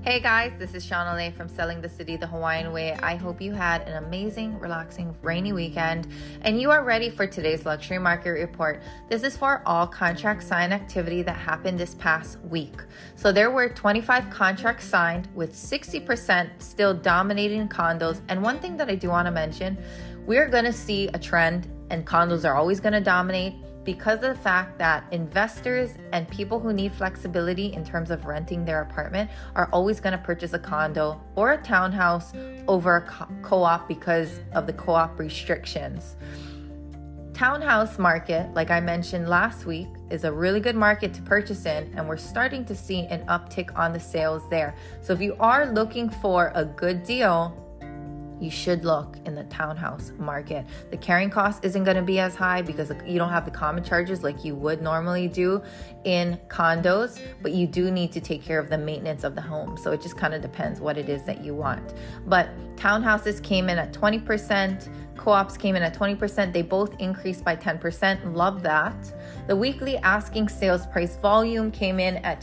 Hey guys, this is Shauna Lay from Selling the City the Hawaiian Way. I hope you had an amazing, relaxing, rainy weekend and you are ready for today's luxury market report. This is for all contract sign activity that happened this past week. So there were 25 contracts signed with 60% still dominating condos. And one thing that I do want to mention, we're going to see a trend and condos are always going to dominate because of the fact that investors and people who need flexibility in terms of renting their apartment are always going to purchase a condo or a townhouse over a co-op because of the co-op restrictions. Townhouse market, like I mentioned last week, is a really good market to purchase in, and we're starting to see an uptick on the sales there. So if you are looking for a good deal, you should look in the townhouse market. The carrying cost isn't going to be as high because you don't have the common charges like you would normally do in condos, but you do need to take care of the maintenance of the home. So it just kind of depends what it is that you want. But townhouses came in at 20%, co-ops came in at 20%. They both increased by 10%. Love that. The weekly asking sales price volume came in at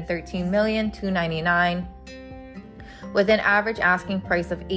$213,299,000 with an average asking price of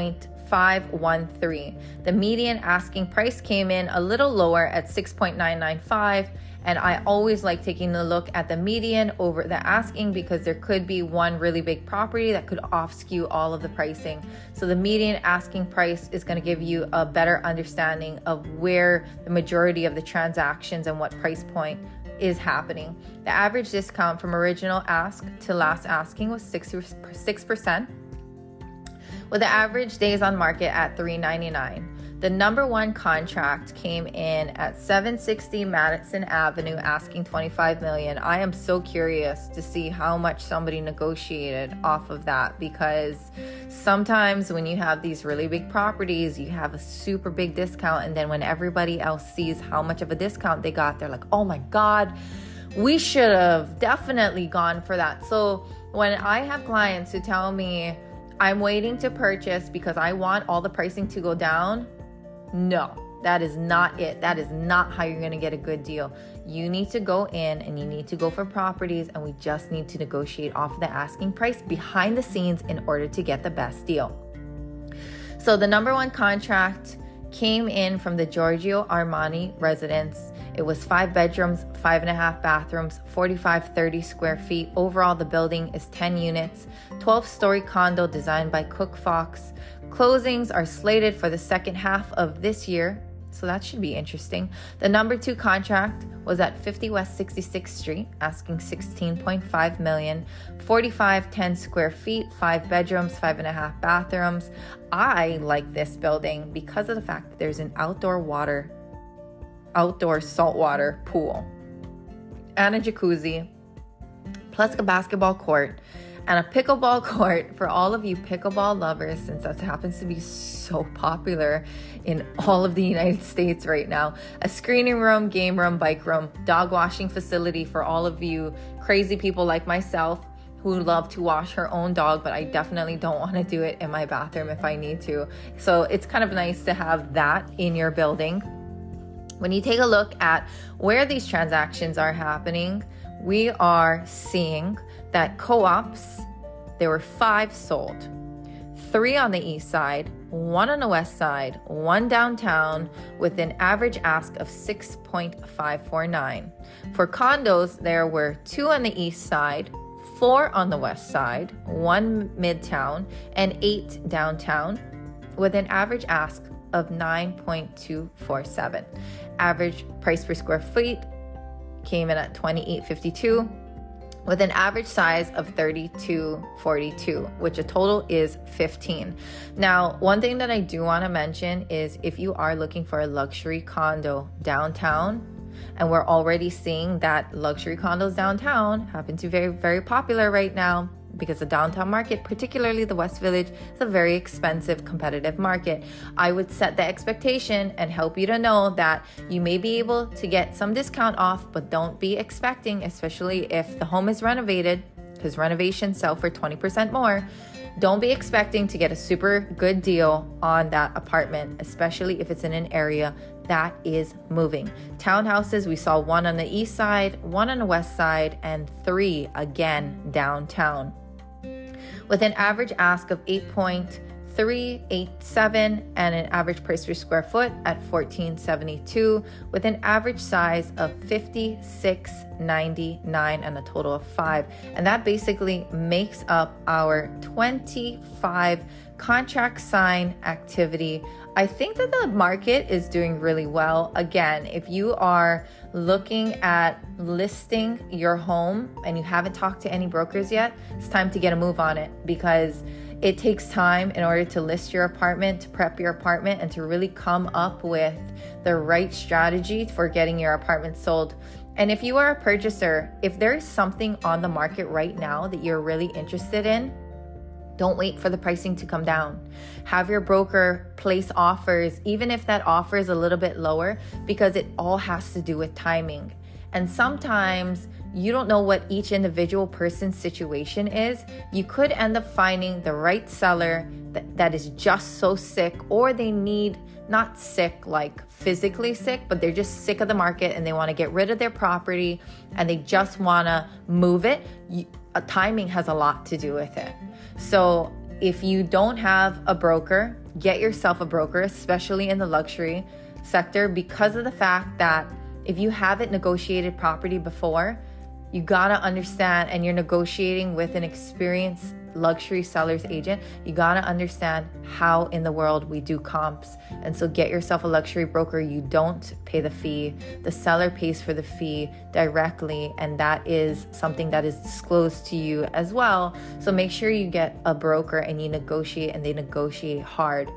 $8.513. The median asking price came in a little lower at $6.995, and I always like taking a look at the median over the asking because there could be one really big property that could off-skew all of the pricing. So the median asking price is going to give you a better understanding of where the majority of the transactions and what price point is happening. The average discount from original ask to last asking was 6%, with the average days on market at 399. The number one contract came in at 760 Madison Avenue, asking $25 million. I am so curious to see how much somebody negotiated off of that, because sometimes when you have these really big properties, you have a super big discount, and then when everybody else sees how much of a discount they got, they're like, oh my God, we should have definitely gone for that. So when I have clients who tell me, I'm waiting to purchase because I want all the pricing to go down, no, that is not it. That is not how you're going to get a good deal. You need to go in and you need to go for properties, and we just need to negotiate off the asking price behind the scenes in order to get the best deal. So the number one contract came in from the Giorgio Armani residence. It was 5 bedrooms, 5.5 bathrooms, 4530 square feet. Overall, the building is 10 units, 12-story condo designed by Cook Fox. Closings are slated for the second half of this year, so that should be interesting. The number two contract was at 50 West 66th Street, asking $16.5 million, 4510 square feet, 5 bedrooms, 5.5 bathrooms. I like this building because of the fact that there's an outdoor saltwater pool and a jacuzzi, plus a basketball court and a pickleball court for all of you pickleball lovers, since that happens to be so popular in all of the United States right now. A screening room, game room, bike room, dog washing facility for all of you crazy people like myself who love to wash her own dog, but I definitely don't want to do it in my bathroom if I need to. So it's kind of nice to have that in your building. When you take a look at where these transactions are happening, we are seeing that co-ops, there were 5 sold, 3 on the east side, 1 on the west side, 1 downtown, with an average ask of $6.549. For condos, there were 2 on the east side, 4 on the west side, 1 midtown, and 8 downtown, with an average ask of $9.247. Average price per square feet came in at $28.52, with an average size of 3242, which a total is 15. Now, one thing that I do want to mention is if you are looking for a luxury condo downtown, and we're already seeing that luxury condos downtown happen to be very, very popular right now, because the downtown market, particularly the West Village, is a very expensive, competitive market. I would set the expectation and help you to know that you may be able to get some discount off, but don't be expecting, especially if the home is renovated, because renovations sell for 20% more. Don't be expecting to get a super good deal on that apartment, especially if it's in an area that is moving. Townhouses, we saw 1 on the east side, 1 on the west side, and 3 again downtown. with an average ask of 8.387 and an average price per square foot at $14.72, with an average size of 56.99 and a total of 5. And that basically makes up our 25 contract sign activity. I think that the market is doing really well. Again, if you are looking at listing your home and you haven't talked to any brokers yet, it's time to get a move on it, because it takes time in order to list your apartment, to prep your apartment, and to really come up with the right strategy for getting your apartment sold. And if you are a purchaser, if there is something on the market right now that you're really interested in, don't wait for the pricing to come down. Have your broker place offers, even if that offer is a little bit lower, because it all has to do with timing. And sometimes you don't know what each individual person's situation is. You could end up finding the right seller that is just so sick, or they need, not sick like physically sick, but they're just sick of the market and they want to get rid of their property and they just want to move it. Timing has a lot to do with it. So if you don't have a broker, get yourself a broker, especially in the luxury sector, because of the fact that if you haven't negotiated property before, you gotta understand, and you're negotiating with an experienced luxury seller's agent, you gotta understand how in the world we do comps. And so get yourself a luxury broker. You don't pay the fee. The seller pays for the fee directly, and that is something that is disclosed to you as well. So make sure you get a broker and you negotiate, and they negotiate hard.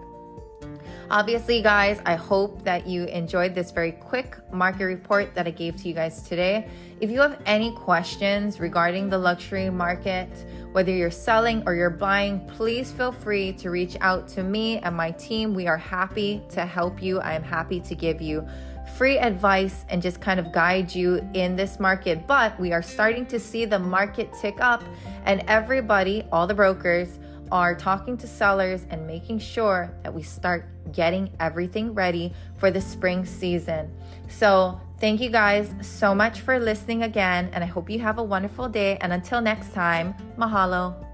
Obviously, guys, I hope that you enjoyed this very quick market report that I gave to you guys today. If you have any questions regarding the luxury market, whether you're selling or you're buying, please feel free to reach out to me and my team. We are happy to help you. I am happy to give you free advice and just kind of guide you in this market. But we are starting to see the market tick up, and everybody, all the brokers, are talking to sellers and making sure that we start getting everything ready for the spring season. So thank you guys so much for listening again, and I hope you have a wonderful day. And until next time, mahalo.